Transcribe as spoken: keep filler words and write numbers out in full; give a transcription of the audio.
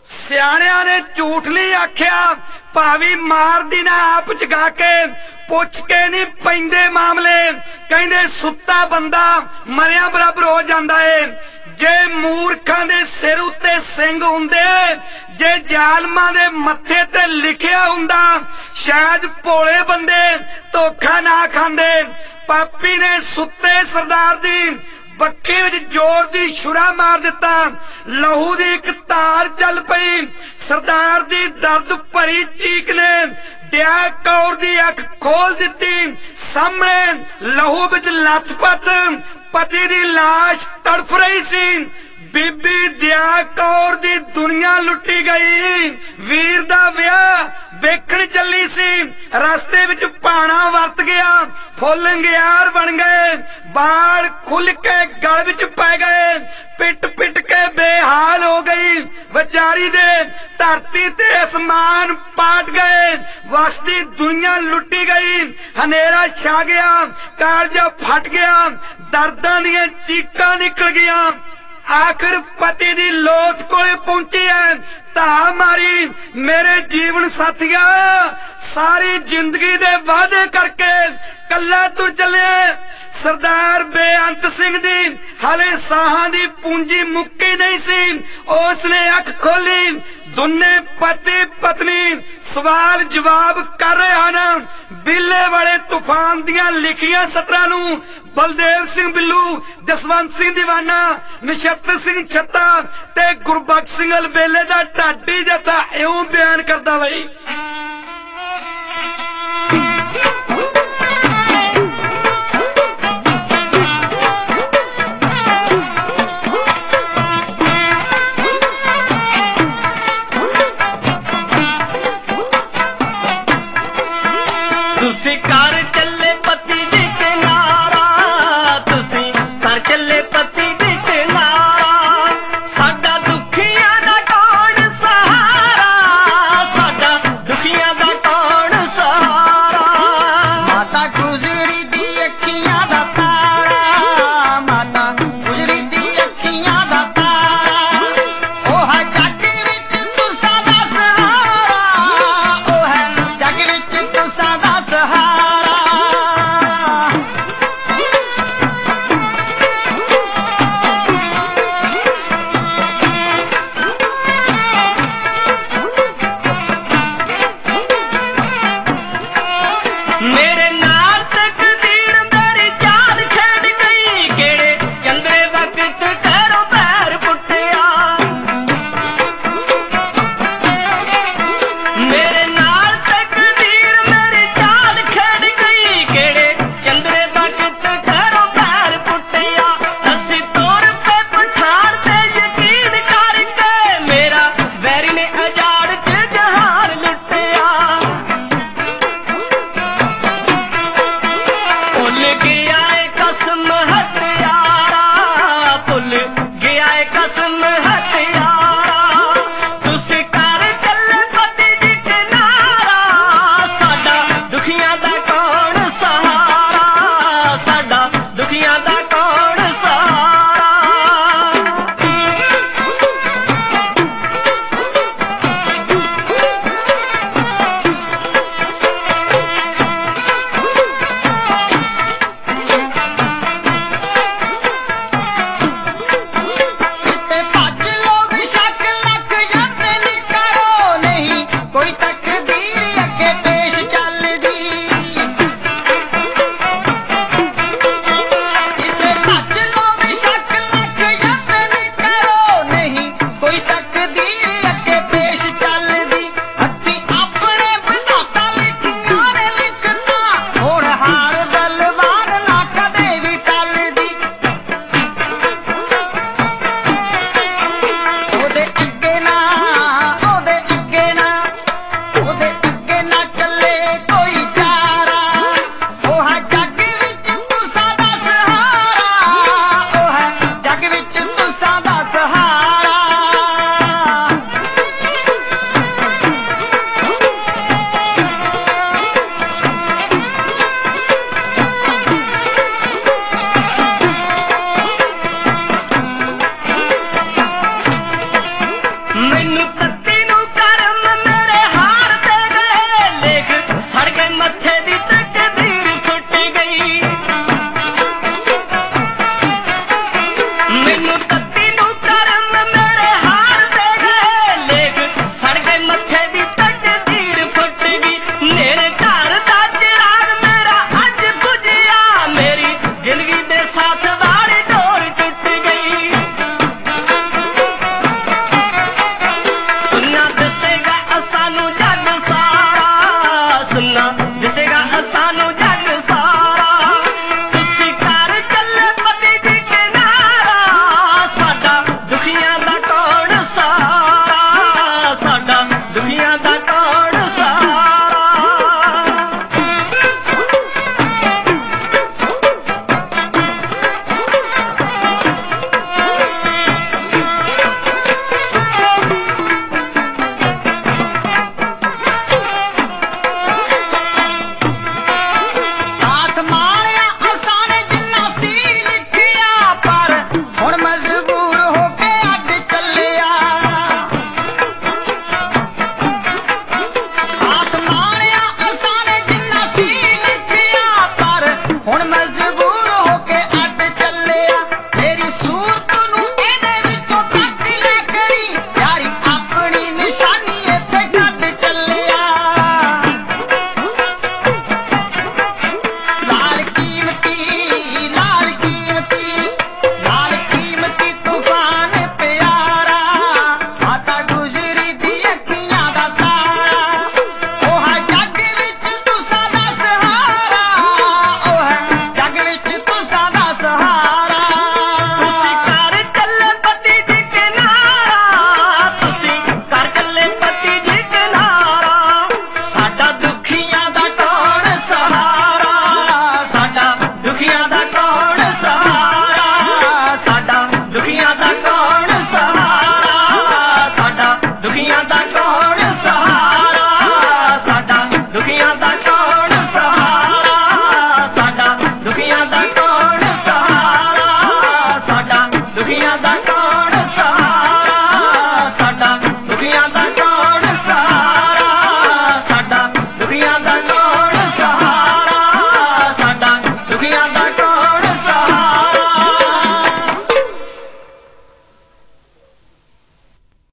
सियाणियां ने झूठ नहीं आख्या, भावी मार दी ना आप जगा के पुछ के नहीं पैंदे मामले। कहंदे सुत्ता बंदा मरिया बराबर हो जांदा है। जे मूर्खां दे सिर उत्ते सिंग हुंदे, जे जालमां दे मत्थे ते लिखिया हुंदा, शायद भोले बंदे धोखा ना खांदे। पापी ने सुत्ते सरदार दी बक्खी विच जोर दी छुरा मार दिता, लहू दी एक तार चल पई। सरदार दी दर्द भरी चीख ने दया कौर दी अख खोल दिती। सामने लहू विच लथपथ पति दी लाश तड़फ रही सी। बीबी दया कौर दी दुनिया लुटी गई। वीर दा विआह वेखण चली सी, रास्ते विच पाना वरत गया, फुल अंगियार बन गए, बाल खुल के गल विच पै गए, पिट पिट के बेहाल हो गई। बेचारी दे धरती ते आसमान पाट गए, वसदी दुनिया लुटी गई। हनेरा छा गया, कालजा फट गया, दर्दां दियां चीकां निकल गया। आखिर पति दी लोथ कोले पहुंची है, धा मारी मेरे जीवन साथिया। सारी जिंदगी दे वादे करके कल्ला तुर चले। सरदार बेअंत सिंह दी हाले साहां दी पूंजी मुक्की नहीं सी। उसने अख खोली, दोने पति पत्नी सवाल जवाब कर रहे हैं। बिल्ले वाले तूफान दियां लिखियां सतरां नूं बलदेव सिंह बिल्लू, जसवंत सिंह दीवाना, नक्षत्र सिंह छत्ता ते गुरबख्श सिंह अलबेले दा ढाडी जथा इउं बयान करदा बई।